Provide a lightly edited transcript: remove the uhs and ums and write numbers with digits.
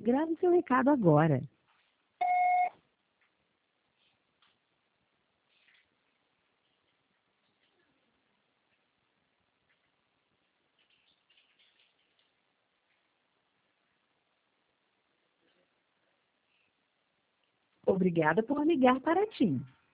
Grave seu recado agora. Obrigada por ligar para a TIM.